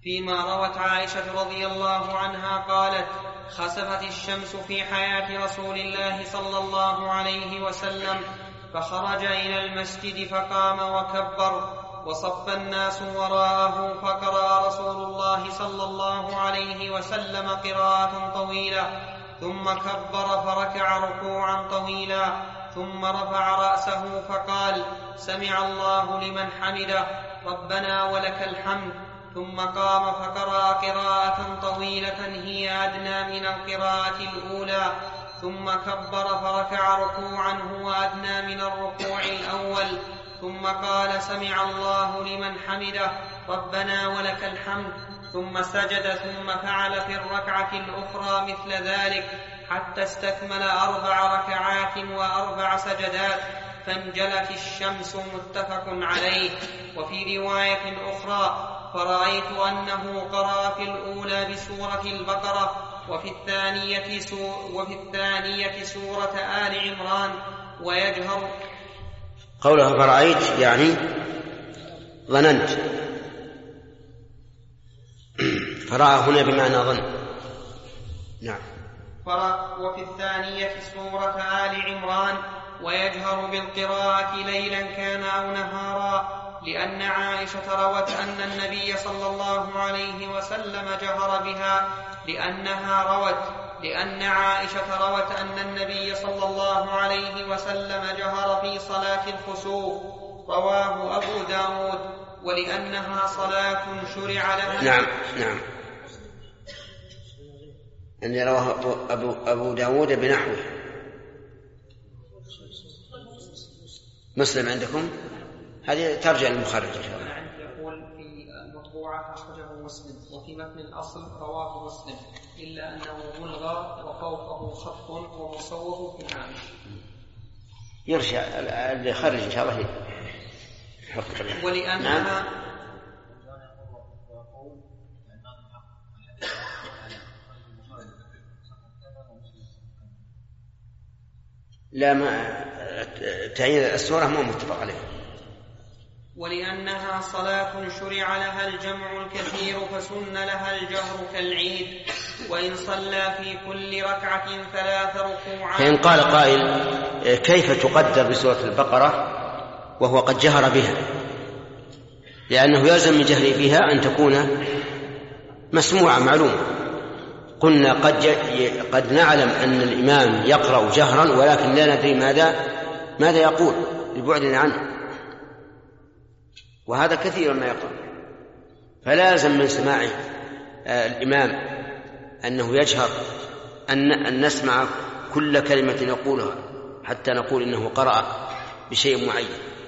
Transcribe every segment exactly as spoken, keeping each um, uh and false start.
فيما روت عائشة رضي الله عنها قالت: خسفت الشمس في حياة رسول الله صلى الله عليه وسلم فخرج إلى المسجد فقام وكبر وصف الناس وراءه، فقرأ رسول الله صلى الله عليه وسلم قراءة طويلة ثم كبر فركع ركوعا طويلا ثم رفع رأسه فقال: سمع الله لمن حمده ربنا ولك الحمد، ثم قام فقرأ قراءة طويلة هي أدنى من القراءة الأولى ثم كبر فركع ركوعا هو أدنى من الركوع الأول ثم قال: سمع الله لمن حمده ربنا ولك الحمد، ثم سجد ثم فعل في الركعة الأخرى مثل ذلك حتى استكمل أربع ركعات وأربع سجدات فانجلت الشمس، متفق عليه. وفي رواية أخرى: فرأيت أنه قرأ في الأولى بسورة البقرة وفي الثانية, سور وفي الثانية سورة آل عمران ويجهر. قوله فرأيت يعني ظننت، فرأى هنا بمعنى ظن. نعم. وفي الثانية سورة آل عمران ويجهر بالقراءة ليلا كان أو نهارا، لأن عائشة روت أن النبي صلى الله عليه وسلم جهر بها لأنها روت لأن عائشة روت أن النبي صلى الله عليه وسلم جهر في صلاة الخسوف، رواه أبو داود، ولأنها صلاة شرع لها. نعم نعم أن رواه أبو, أبو داود بنحوه. مسلم عندكم؟ هذه ترجع للمخرج إن شاء الله. يقول في المطبوعة أخرجه مسلم، وفي متن الأصل رواه مسلم، إلا أنه ملغى وفوقه خط ومصوب في الهامش. يرجع اللي يخرج إن شاء الله. ولأنها نعم. لا، ما تعيين السورة ما متفق عليه. ولأنها صلاة شرع لها الجمع الكثير فسن لها الجهر كالعيد، وإن صلى في كل ركعة ثلاث ركوعات. فإن قال قائل: كيف تقدر بسورة البقرة وهو قد جهر بها؟ لأنه يلزم من جهره فيها أن تكون مسموعة معلومة. قلنا قد, قد نعلم أن الإمام يقرأ جهرا ولكن لا ندري ماذا, ماذا يقول لبعدنا عنه، وهذا كثيرا ما يقرأ. فلازم من سماع الإمام أنه يجهر أن نسمع كل كلمة يقولها حتى نقول إنه قرأ بشيء معين.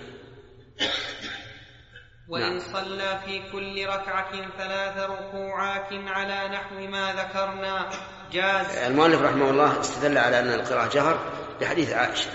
وإن صلى في كل ركعة ثلاث ركوعات على نحو ما ذكرنا جاز. المؤلف رحمه الله استدل على أن القراءة جهر لحديث عائشة،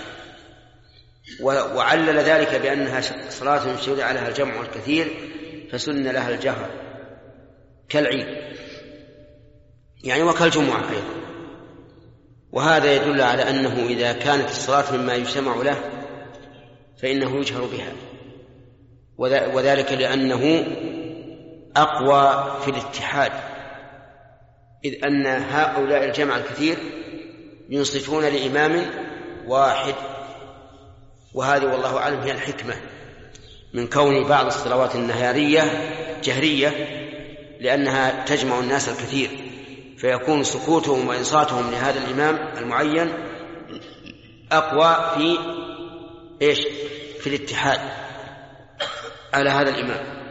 وعلل ذلك بأنها صلاة شرع لها الجمع الكثير فسن لها الجهر كالعيد يعني وكالجمعة أيضا. وهذا يدل على أنه إذا كانت الصلاة مما يجتمع له فإنه يجهر بها، وذلك لأنه أقوى في الاتحاد، إذ أن هؤلاء الجمع الكثير ينصتون لإمام واحد. وهذه والله أعلم هي الحكمة من كون بعض الصلوات النهارية جهرية، لأنها تجمع الناس الكثير فيكون سكوتهم وإنصاتهم لهذا الإمام المعين أقوى في إيش؟ في الاتحاد على هذا الإمام.